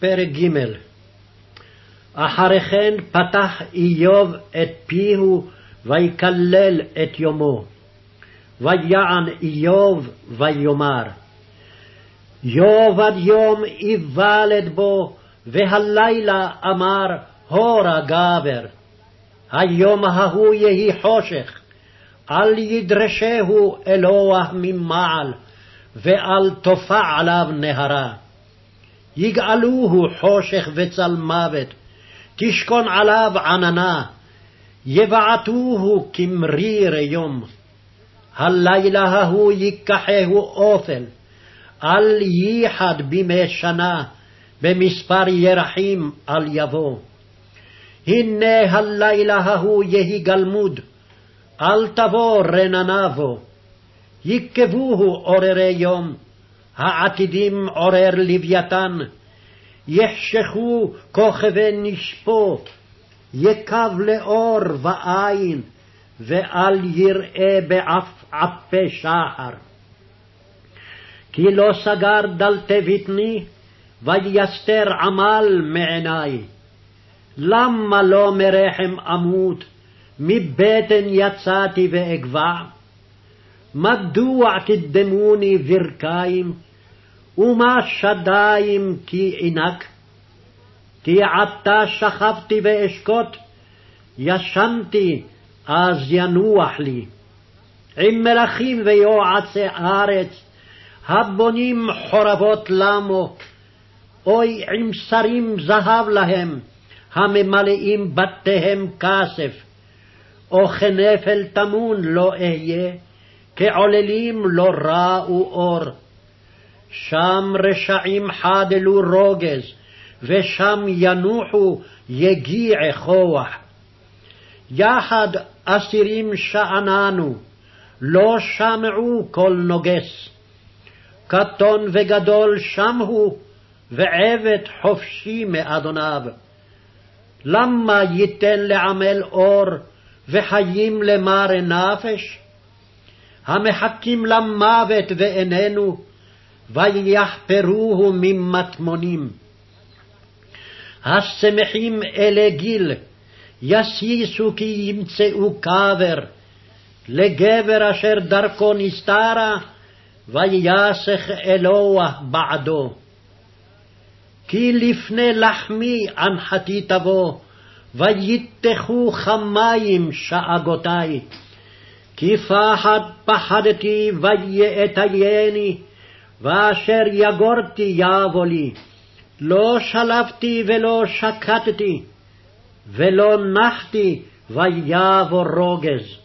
פרק ג'. אחרי כן פתח איוב את פיהו ויקלל את יומו. ויען איוב ויאמר, יאבד יום איוולד בו, והלילה אמר הורה גבר. היום ההוא יהי חושך, אל ידרשהו אלוה ממעל, ואל תופע עליו נהרה. יגאלוהו חושך וצל מוות, תשכון עליו עננה, יבעטוהו כמריר יום. הלילה ההוא ייקחהו אופל, אל ייחד בימי שנה, במספר ירחים אל יבוא. הנה הלילה ההוא יהי גלמוד, אל תבוא רננה בו. יקבוהו עוררי יום, העתידים עורר לוויתן. יחשכו כוכבי נשפו, יקב לאור ועין, ואל יראה בעפעפי שחר. כי לא סגר דלתי בטני, ויסתר עמל מעיני. למה לא מרחם אמות, מבטן יצאתי ואגבע? מדוע תדמוני ברכיים, ומה שדיים כי עינק? כי עתה שכבתי ואשקוט, ישנתי אז ינוח לי. עם מלכים ויועצי ארץ, הבונים חורבות למו, אוי עם שרים זהב להם, הממלאים בתיהם כסף. או כנפל תמון לא אהיה, כעוללים לא ראו אור. שם רשעים חדלו רוגז, ושם ינוחו יגיע כוח. יחד אסירים שאננו, לא שמעו כל נוגס. קטון וגדול שם הוא, ועבד חופשי מאדוניו. למה ייתן לעמל אור, וחיים למר נפש? המחכים למוות ואיננו, ויחפרוהו ממטמונים. השמחים אלי גיל, יסיסו כי ימצאו קבר. לגבר אשר דרכו נסתרה, ויסך אלוה בעדו. כי לפני לחמי אנחתי תבוא, ויתכו חמים שאגותי. כי פחד פחדתי ויאטייני, ואשר יגורתי יבוא לי. לא שלפתי ולא שקטתי, ולא נחתי ויבוא רוגז.